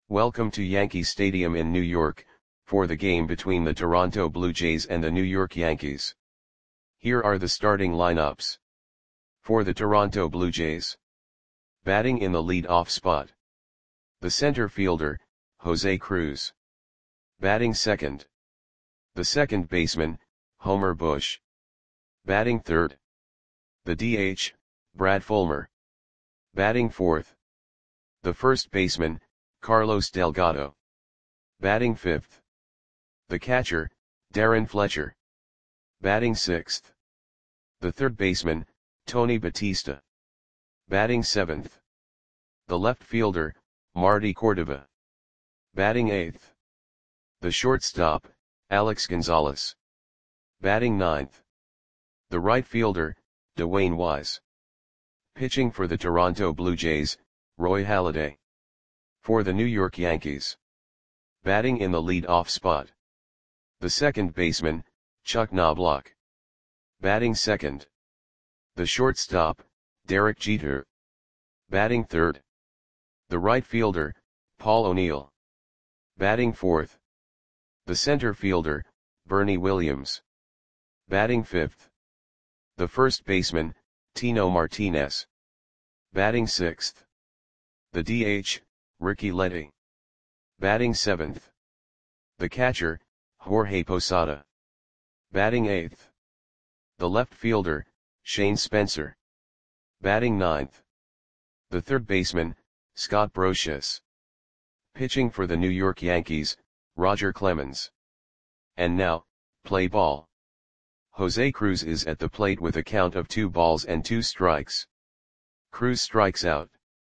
Welcome to Yankee Stadium in New York, for the game between the Toronto Blue Jays and the New York Yankees. Here are the starting lineups. For the Toronto Blue Jays. Batting in the lead-off spot. The center fielder, Jose Cruz. Batting second. The second baseman, Homer Bush. Batting third. The DH, Brad Fullmer. Batting fourth. The first baseman, Carlos Delgado. Batting fifth. The catcher, Darren Fletcher. Batting sixth. The third baseman, Tony Batista. Batting seventh. The left fielder, Marty Cordova. Batting eighth. The shortstop, Alex Gonzalez. Batting ninth. The right fielder, Dwayne Wise. Pitching for the Toronto Blue Jays, Roy Halladay. For the New York Yankees. Batting in the lead-off spot. The second baseman, Chuck Knobloch. Batting second. The shortstop, Derek Jeter. Batting third. The right fielder, Paul O'Neill. Batting fourth. The center fielder, Bernie Williams. Batting fifth. The first baseman, Tino Martinez. Batting sixth. The DH, Ricky Letty. Batting seventh. The catcher, Jorge Posada. Batting eighth. The left fielder, Shane Spencer. Batting ninth. The third baseman, Scott Brosius. Pitching for the New York Yankees, Roger Clemens. And now, play ball. Jose Cruz is at the plate with a count of 2 balls and 2 strikes. Cruz strikes out.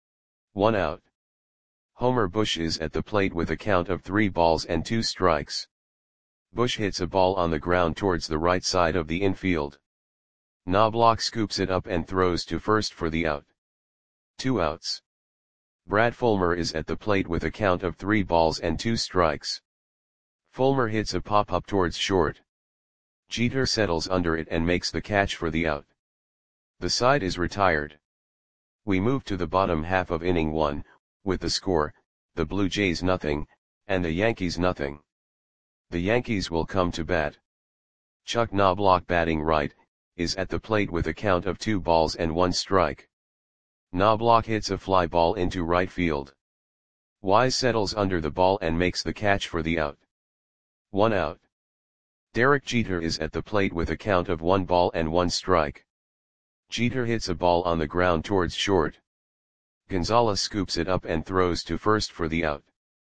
1 out. Homer Bush is at the plate with a count of 3 balls and 2 strikes. Bush hits a ball on the ground towards the right side of the infield. Knobloch scoops it up and throws to first for the out. 2 outs. Brad Fullmer is at the plate with a count of 3 balls and 2 strikes. Fullmer hits a pop-up towards short. Jeter settles under it and makes the catch for the out. The side is retired. We move to the bottom half of inning 1, with the score, the Blue Jays nothing, and the Yankees nothing. The Yankees will come to bat. Chuck Knobloch batting right, is at the plate with a count of 2 balls and 1 strike. Knobloch hits a fly ball into right field. Wise settles under the ball and makes the catch for the out. 1 out. Derek Jeter is at the plate with a count of 1 ball and 1 strike. Jeter hits a ball on the ground towards short. Gonzalez scoops it up and throws to first for the out.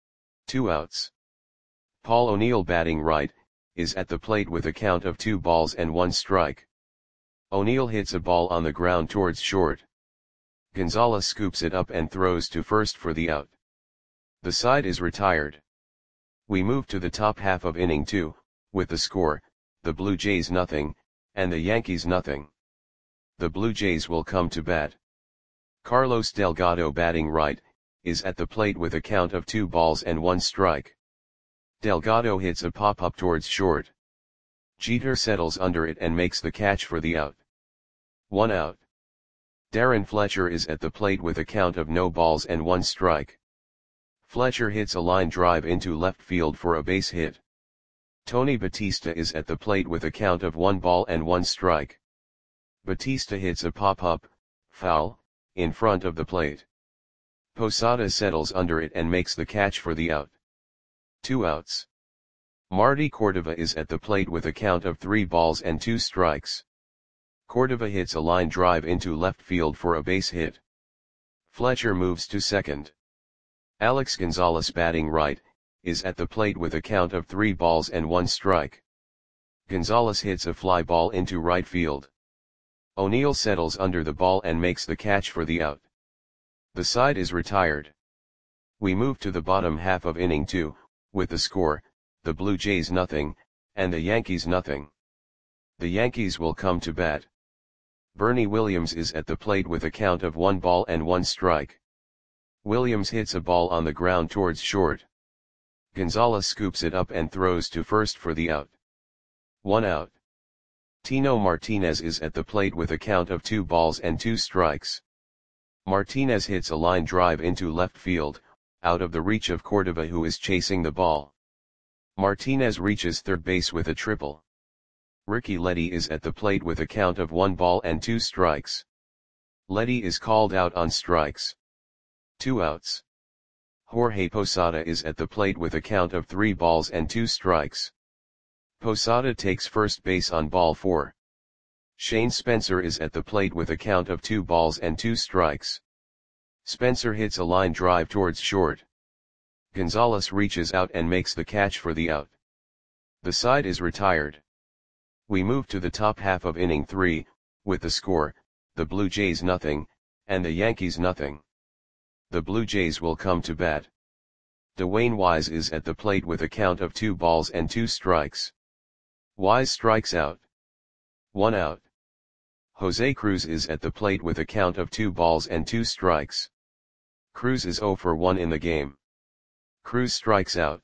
2 outs. Paul O'Neill batting right, is at the plate with a count of 2 balls and 1 strike. O'Neill hits a ball on the ground towards short. Gonzalez scoops it up and throws to first for the out. The side is retired. We move to the top half of inning 2, with the score, the Blue Jays nothing, and the Yankees nothing. The Blue Jays will come to bat. Carlos Delgado batting right, is at the plate with a count of 2 balls and 1 strike. Delgado hits a pop-up towards short. Jeter settles under it and makes the catch for the out. 1 out. Darren Fletcher is at the plate with a count of no balls and 1 strike. Fletcher hits a line drive into left field for a base hit. Tony Batista is at the plate with a count of 1 ball and 1 strike. Batista hits a pop-up, foul, in front of the plate. Posada settles under it and makes the catch for the out. 2 outs. Marty Cordova is at the plate with a count of 3 balls and 2 strikes. Cordova hits a line drive into left field for a base hit. Fletcher moves to second. Alex Gonzalez batting right, is at the plate with a count of 3 balls and 1 strike. Gonzalez hits a fly ball into right field. O'Neill settles under the ball and makes the catch for the out. The side is retired. We move to the bottom half of inning 2, with the score, the Blue Jays nothing, and the Yankees nothing. The Yankees will come to bat. Bernie Williams is at the plate with a count of 1 ball and 1 strike. Williams hits a ball on the ground towards short. Gonzalez scoops it up and throws to first for the out. 1 out. Tino Martinez is at the plate with a count of 2 balls and 2 strikes. Martinez hits a line drive into left field, out of the reach of Cordova, who is chasing the ball. Martinez reaches third base with a triple. Ricky Leddy is at the plate with a count of 1 ball and 2 strikes. Leddy is called out on strikes. 2 outs. Jorge Posada is at the plate with a count of 3 balls and 2 strikes. Posada takes first base on ball 4. Shane Spencer is at the plate with a count of 2 balls and 2 strikes. Spencer hits a line drive towards short. Gonzalez reaches out and makes the catch for the out. The side is retired. We move to the top half of inning 3, with the score, the Blue Jays nothing, and the Yankees nothing. The Blue Jays will come to bat. Dwayne Wise is at the plate with a count of 2 balls and 2 strikes. Wise strikes out. 1 out. Jose Cruz is at the plate with a count of 2 balls and 2 strikes. Cruz is 0 for 1 in the game. Cruz strikes out.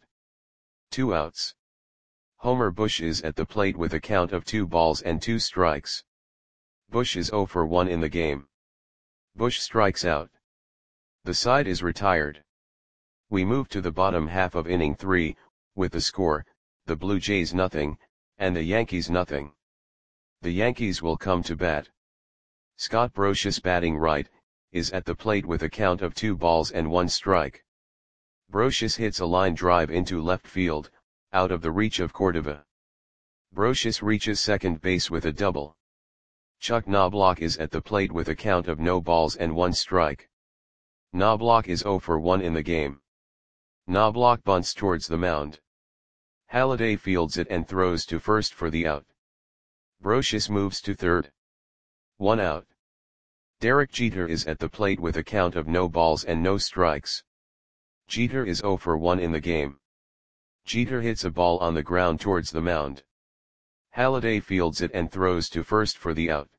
2 outs. Homer Bush is at the plate with a count of 2 balls and 2 strikes. Bush is 0 for 1 in the game. Bush strikes out. The side is retired. We move to the bottom half of inning 3, with the score, the Blue Jays nothing, and the Yankees nothing. The Yankees will come to bat. Scott Brosius, batting right, is at the plate with a count of 2 balls and 1 strike. Brosius hits a line drive into left field, out of the reach of Cordova. Brosius reaches second base with a double. Chuck Knobloch is at the plate with a count of no balls and 1 strike. Knobloch is 0 for 1 in the game. Knobloch bunts towards the mound. Halladay fields it and throws to first for the out. Brosius moves to third. 1 out. Derek Jeter is at the plate with a count of no balls and no strikes. Jeter is 0 for 1 in the game. Jeter hits a ball on the ground towards the mound. Halladay fields it and throws to first for the out.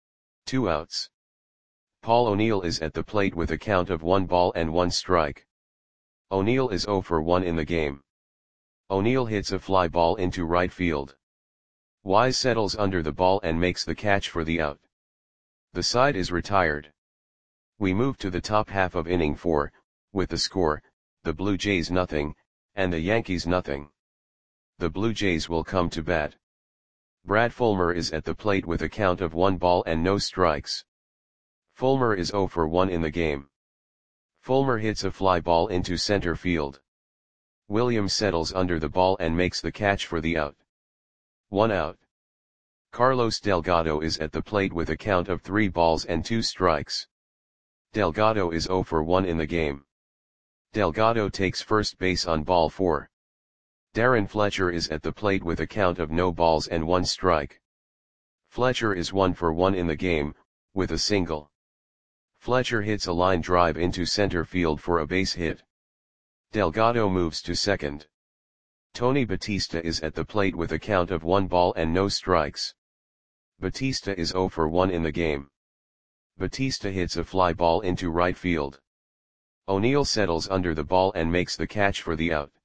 2 outs. Paul O'Neill is at the plate with a count of 1 ball and 1 strike. O'Neill is 0 for 1 in the game. O'Neill hits a fly ball into right field. Wise settles under the ball and makes the catch for the out. The side is retired. We move to the top half of inning 4, with the score, the Blue Jays nothing, and the Yankees nothing. The Blue Jays will come to bat. Brad Fulmer is at the plate with a count of 1 ball and no strikes. Fulmer is 0 for 1 in the game. Fulmer hits a fly ball into center field. Williams settles under the ball and makes the catch for the out. 1 out. Carlos Delgado is at the plate with a count of 3 balls and 2 strikes. Delgado is 0 for 1 in the game. Delgado takes first base on ball 4. Darren Fletcher is at the plate with a count of no balls and 1 strike. Fletcher is 1 for 1 in the game, with a single. Fletcher hits a line drive into center field for a base hit. Delgado moves to second. Tony Batista is at the plate with a count of 1 ball and no strikes. Batista is 0 for 1 in the game. Batista hits a fly ball into right field. O'Neill settles under the ball and makes the catch for the out.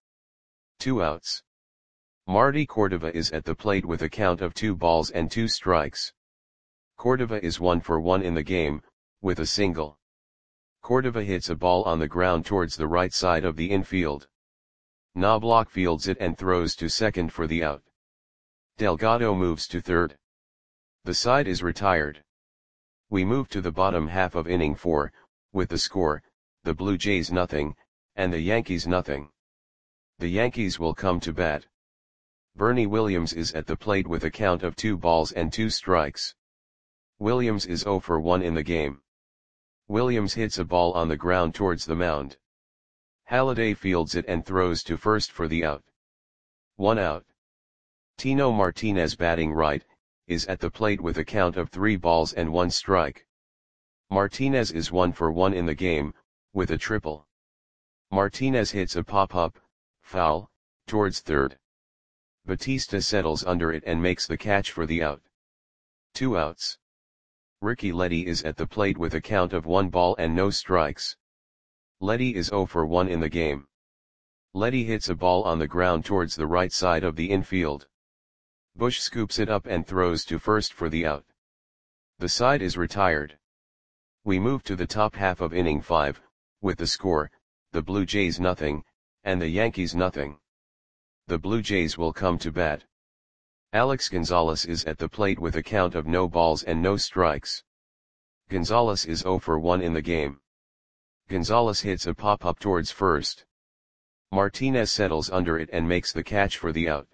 2 outs. Marty Cordova is at the plate with a count of 2 balls and 2 strikes. Cordova is 1 for 1 in the game, with a single. Cordova hits a ball on the ground towards the right side of the infield. Knobloch fields it and throws to second for the out. Delgado moves to third. The side is retired. We move to the bottom half of inning 4, with the score, the Blue Jays nothing, and the Yankees nothing. The Yankees will come to bat. Bernie Williams is at the plate with a count of 2 balls and 2 strikes. Williams is 0 for 1 in the game. Williams hits a ball on the ground towards the mound. Halladay fields it and throws to first for the out. 1 out. Tino Martinez, batting right, is at the plate with a count of 3 balls and 1 strike. Martinez is 1 for 1 in the game, with a triple. Martinez hits a pop-up, foul, towards third. Batista settles under it and makes the catch for the out. 2 outs. Ricky Leddy is at the plate with a count of 1 ball and no strikes. Leddy is 0 for 1 in the game. Leddy hits a ball on the ground towards the right side of the infield. Bush scoops it up and throws to first for the out. The side is retired. We move to the top half of inning 5, with the score, the Blue Jays nothing, and the Yankees nothing. The Blue Jays will come to bat. Alex Gonzalez is at the plate with a count of no balls and no strikes. Gonzalez is 0 for 1 in the game. Gonzalez hits a pop-up towards first. Martinez settles under it and makes the catch for the out.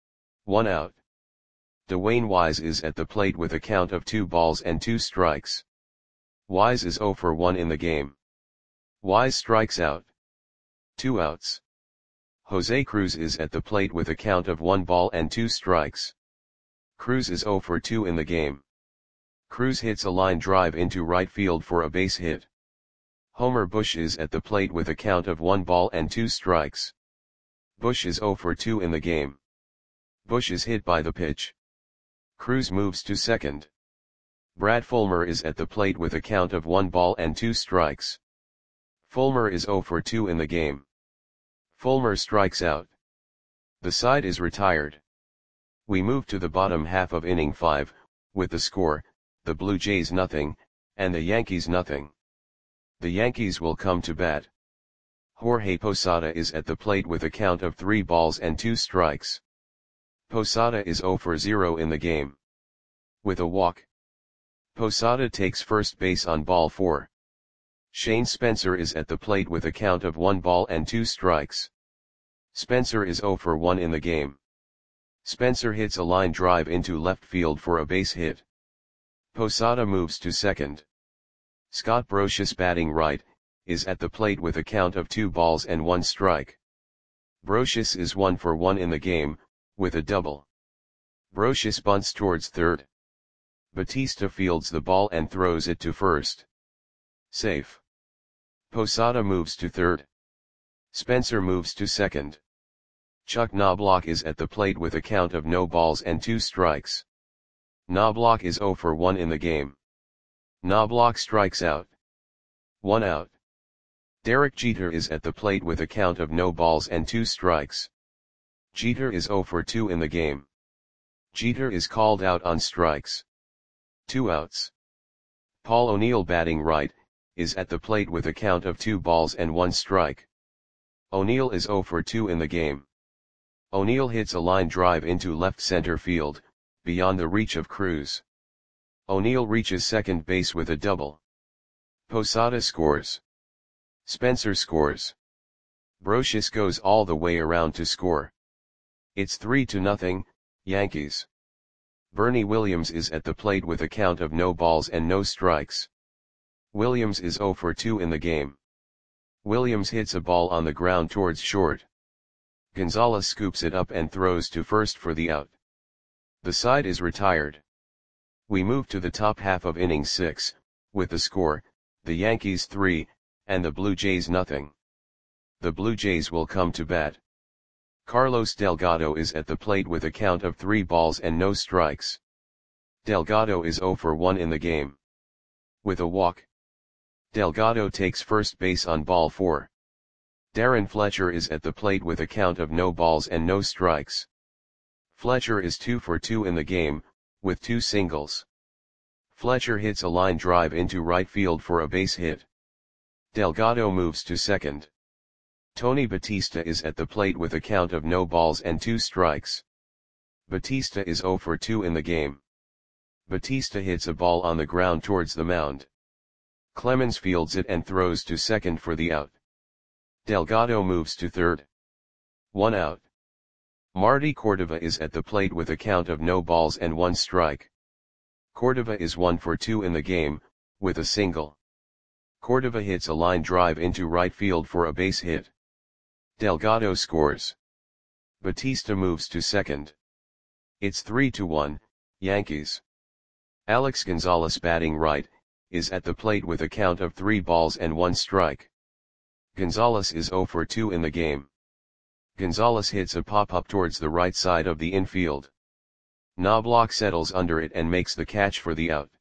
1 out. Dwayne Wise is at the plate with a count of 2 balls and 2 strikes. Wise is 0 for 1 in the game. Wise strikes out. 2 outs. Jose Cruz is at the plate with a count of 1 ball and 2 strikes. Cruz is 0 for 2 in the game. Cruz hits a line drive into right field for a base hit. Homer Bush is at the plate with a count of 1 ball and 2 strikes. Bush is 0 for 2 in the game. Bush is hit by the pitch. Cruz moves to second. Brad Fulmer is at the plate with a count of 1 ball and 2 strikes. Fulmer is 0 for 2 in the game. Fulmer strikes out. The side is retired. We move to the bottom half of inning 5, with the score, the Blue Jays nothing, and the Yankees nothing. The Yankees will come to bat. Jorge Posada is at the plate with a count of 3 balls and 2 strikes. Posada is 0 for 0 in the game. With a walk. Posada takes first base on ball 4. Shane Spencer is at the plate with a count of 1 ball and 2 strikes. Spencer is 0 for 1 in the game. Spencer hits a line drive into left field for a base hit. Posada moves to second. Scott Brosius, batting right, is at the plate with a count of 2 balls and 1 strike. Brosius is 1 for 1 in the game, with a double. Brosius bunts towards third. Batista fields the ball and throws it to first. Safe. Posada moves to third. Spencer moves to second. Chuck Knobloch is at the plate with a count of no balls and 2 strikes. Knobloch is 0 for 1 in the game. Knobloch strikes out. 1 out. Derek Jeter is at the plate with a count of no balls and 2 strikes. Jeter is 0 for 2 in the game. Jeter is called out on strikes. 2 outs. Paul O'Neill, batting right, is at the plate with a count of 2 balls and 1 strike. O'Neill is 0 for 2 in the game. O'Neill hits a line drive into left center field, beyond the reach of Cruz. O'Neill reaches second base with a double. Posada scores. Spencer scores. Brosius goes all the way around to score. It's 3-0, Yankees. Bernie Williams is at the plate with a count of no balls and no strikes. Williams is 0 for 2 in the game. Williams hits a ball on the ground towards short. Gonzalez scoops it up and throws to first for the out. The side is retired. We move to the top half of inning 6, with the score, the Yankees 3, and the Blue Jays nothing. The Blue Jays will come to bat. Carlos Delgado is at the plate with a count of 3 balls and no strikes. Delgado is 0 for 1 in the game. With a walk. Delgado takes first base on ball 4. Darren Fletcher is at the plate with a count of no balls and no strikes. Fletcher is 2 for 2 in the game, with 2 singles. Fletcher hits a line drive into right field for a base hit. Delgado moves to second. Tony Batista is at the plate with a count of no balls and 2 strikes. Batista is 0 for 2 in the game. Batista hits a ball on the ground towards the mound. Clemens fields it and throws to second for the out. Delgado moves to third. 1 out. Marty Cordova is at the plate with a count of no balls and 1 strike. Cordova is 1 for 2 in the game, with a single. Cordova hits a line drive into right field for a base hit. Delgado scores. Batista moves to second. It's 3-1, Yankees. Alex Gonzalez, batting right, is at the plate with a count of 3 balls and 1 strike. Gonzalez is 0 for 2 in the game. Gonzalez hits a pop-up towards the right side of the infield. Knobloch settles under it and makes the catch for the out.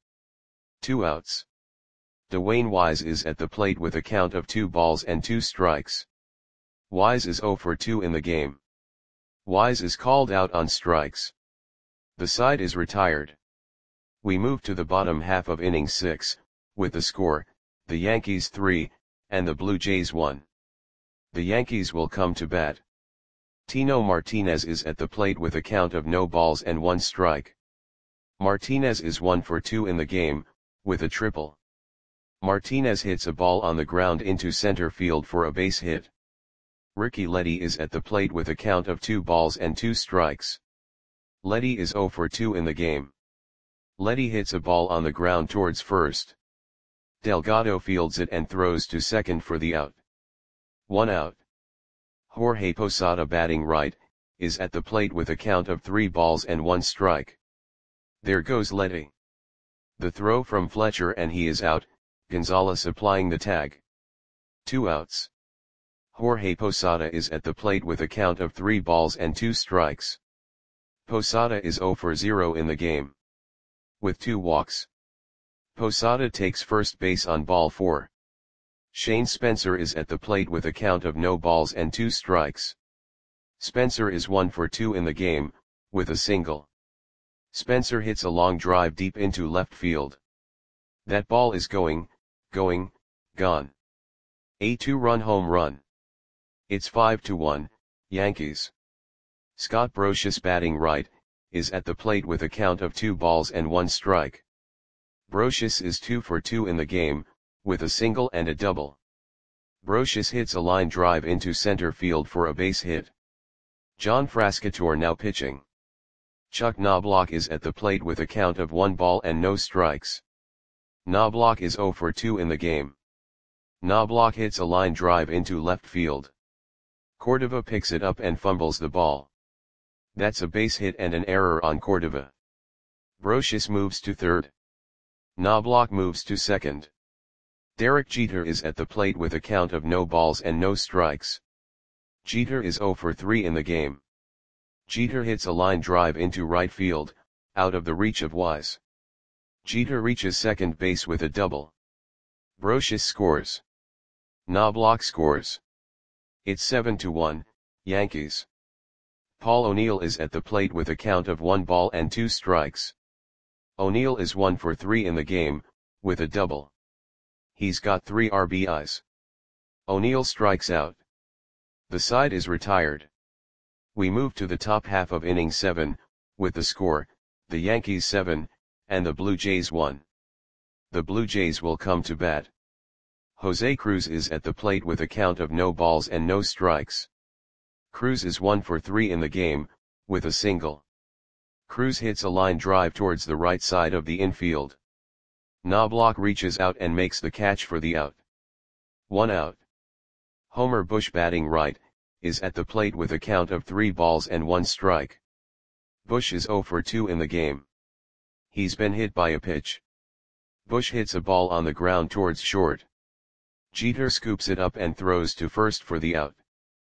2 outs. Dwayne Wise is at the plate with a count of 2 balls and 2 strikes. Wise is 0 for 2 in the game. Wise is called out on strikes. The side is retired. We move to the bottom half of inning 6, with the score, the Yankees 3, and the Blue Jays 1. The Yankees will come to bat. Tino Martinez is at the plate with a count of no balls and 1 strike. Martinez is 1 for 2 in the game, with a triple. Martinez hits a ball on the ground into center field for a base hit. Ricky Leddy is at the plate with a count of 2 balls and 2 strikes. Leddy is 0 for 2 in the game. Leddy hits a ball on the ground towards first. Delgado fields it and throws to second for the out. 1 out. Jorge Posada, batting right, is at the plate with a count of 3 balls and 1 strike. There goes Leddy. The throw from Fletcher and he is out, Gonzalez applying the tag. 2 outs. Jorge Posada is at the plate with a count of 3 balls and 2 strikes. Posada is 0 for 0 in the game. With 2 walks. Posada takes first base on ball 4. Shane Spencer is at the plate with a count of no balls and 2 strikes. Spencer is 1 for 2 in the game, with a single. Spencer hits a long drive deep into left field. That ball is gone. A 2-run home run. It's 5-1, Yankees. Scott Brosius, batting right, is at the plate with a count of 2 balls and 1 strike. Brosius is 2 for 2 in the game, with a single and a double. Brosius hits a line drive into center field for a base hit. John Frascatore now pitching. Chuck Knobloch is at the plate with a count of 1 ball and no strikes. Knobloch is 0 for 2 in the game. Knobloch hits a line drive into left field. Cordova picks it up and fumbles the ball. That's a base hit and an error on Cordova. Brosius moves to third. Knobloch moves to second. Derek Jeter is at the plate with a count of no balls and no strikes. Jeter is 0 for 3 in the game. Jeter hits a line drive into right field, out of the reach of Wise. Jeter reaches second base with a double. Brosius scores. Knobloch scores. It's 7-1, Yankees. Paul O'Neill is at the plate with a count of 1 ball and 2 strikes. O'Neill is 1 for 3 in the game, with a double. He's got 3 RBIs. O'Neill strikes out. The side is retired. We move to the top half of inning 7, with the score, the Yankees 7, and the Blue Jays 1. The Blue Jays will come to bat. Jose Cruz is at the plate with a count of no balls and no strikes. Cruz is 1 for 3 in the game, with a single. Cruz hits a line drive towards the right side of the infield. Knobloch reaches out and makes the catch for the out. 1 out. Homer Bush, batting right, is at the plate with a count of 3 balls and 1 strike. Bush is 0 for 2 in the game. He's been hit by a pitch. Bush hits a ball on the ground towards short. Jeter scoops it up and throws to first for the out.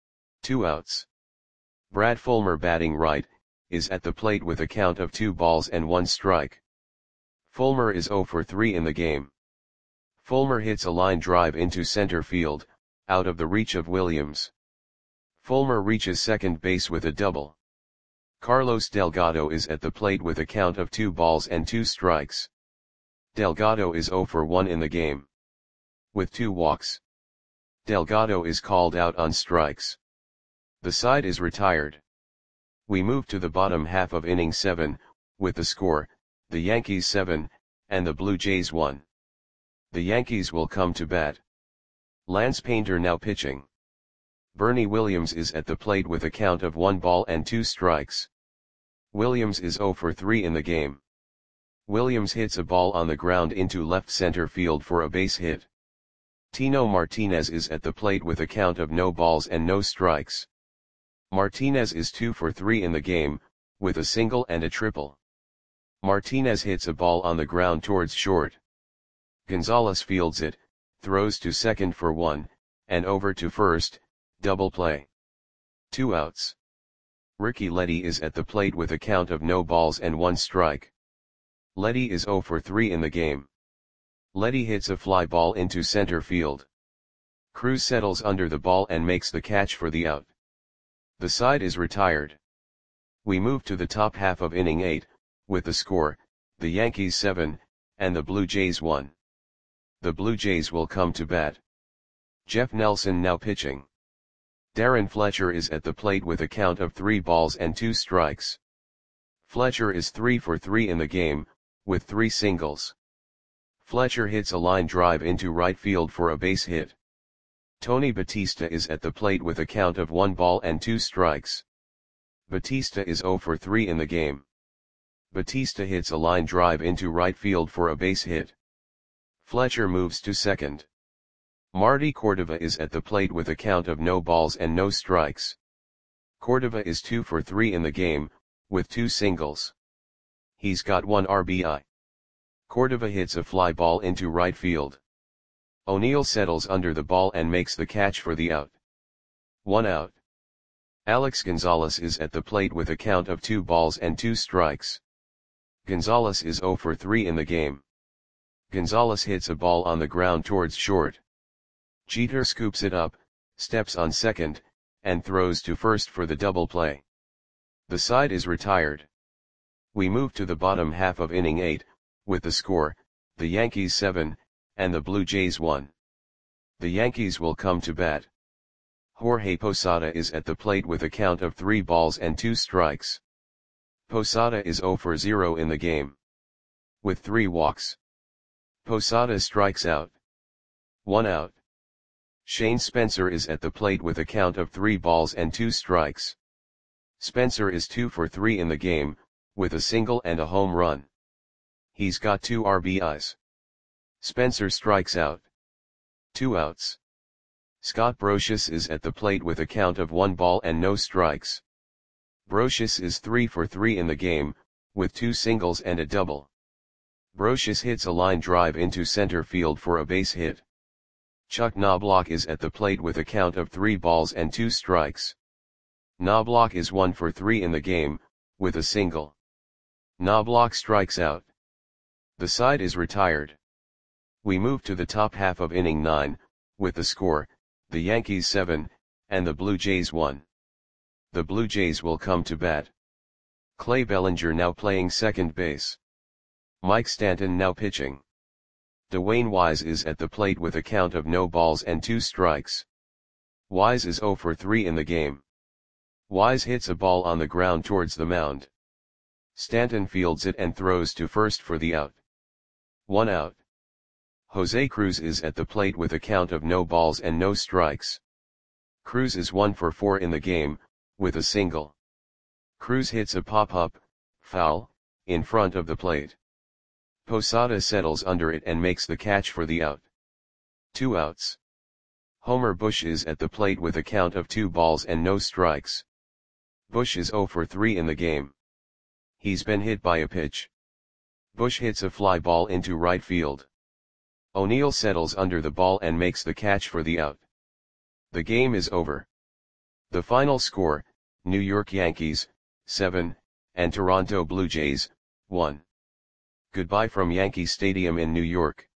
2 outs. Brad Fulmer, batting right, is at the plate with a count of 2 balls and 1 strike. Fulmer is 0 for 3 in the game. Fulmer hits a line drive into center field, out of the reach of Williams. Fulmer reaches second base with a double. Carlos Delgado is at the plate with a count of 2 balls and 2 strikes. Delgado is 0 for 1 in the game. With 2 walks. Delgado is called out on strikes. The side is retired. We move to the bottom half of inning 7, with the score, the Yankees 7, and the Blue Jays 1. The Yankees will come to bat. Lance Painter now pitching. Bernie Williams is at the plate with a count of 1 ball and 2 strikes. Williams is 0 for 3 in the game. Williams hits a ball on the ground into left center field for a base hit. Tino Martinez is at the plate with a count of no balls and no strikes. Martinez is 2 for 3 in the game, with a single and a triple. Martinez hits a ball on the ground towards short. Gonzalez fields it, throws to second for 1, and over to first, double play. 2 outs. Ricky Leddy is at the plate with a count of no balls and 1 strike. Leddy is 0 for 3 in the game. Leddy hits a fly ball into center field. Cruz settles under the ball and makes the catch for the out. The side is retired. We move to the top half of inning 8, with the score, the Yankees 7, and the Blue Jays 1. The Blue Jays will come to bat. Jeff Nelson now pitching. Darren Fletcher is at the plate with a count of 3 balls and 2 strikes. Fletcher is 3 for 3 in the game, with 3 singles. Fletcher hits a line drive into right field for a base hit. Tony Batista is at the plate with a count of 1 ball and 2 strikes. Batista is 0 for 3 in the game. Batista hits a line drive into right field for a base hit. Fletcher moves to second. Marty Cordova is at the plate with a count of no balls and no strikes. Cordova is 2 for 3 in the game, with 2 singles. He's got 1 RBI. Cordova hits a fly ball into right field. O'Neill settles under the ball and makes the catch for the out. 1 out. Alex Gonzalez is at the plate with a count of 2 balls and 2 strikes. Gonzalez is 0 for 3 in the game. Gonzalez hits a ball on the ground towards short. Jeter scoops it up, steps on second, and throws to first for the double play. The side is retired. We move to the bottom half of inning 8, with the score, the Yankees 7, and the Blue Jays 1. The Yankees will come to bat. Jorge Posada is at the plate with a count of 3 balls and 2 strikes. Posada is 0 for 0 in the game. With 3 walks. Posada strikes out. 1 out. Shane Spencer is at the plate with a count of 3 balls and 2 strikes. Spencer is 2 for 3 in the game, with a single and a home run. He's got 2 RBIs. Spencer strikes out. 2 outs. Scott Brosius is at the plate with a count of 1 ball and no strikes. Brosius is 3 for 3 in the game, with 2 singles and a double. Brosius hits a line drive into center field for a base hit. Chuck Knobloch is at the plate with a count of 3 balls and 2 strikes. Knobloch is 1 for 3 in the game, with a single. Knobloch strikes out. The side is retired. We move to the top half of inning 9, with the score, the Yankees 7, and the Blue Jays 1. The Blue Jays will come to bat. Clay Bellinger now playing second base. Mike Stanton now pitching. Dwayne Wise is at the plate with a count of no balls and 2 strikes. Wise is 0 for 3 in the game. Wise hits a ball on the ground towards the mound. Stanton fields it and throws to first for the out. 1 out. Jose Cruz is at the plate with a count of no balls and no strikes. Cruz is 1 for 4 in the game, with a single. Cruz hits a pop-up, foul, in front of the plate. Posada settles under it and makes the catch for the out. 2 outs. Homer Bush is at the plate with a count of 2 balls and no strikes. Bush is 0 for 3 in the game. He's been hit by a pitch. Bush hits a fly ball into right field. O'Neill settles under the ball and makes the catch for the out. The game is over. The final score, New York Yankees, 7, and Toronto Blue Jays, 1. Goodbye from Yankee Stadium in New York.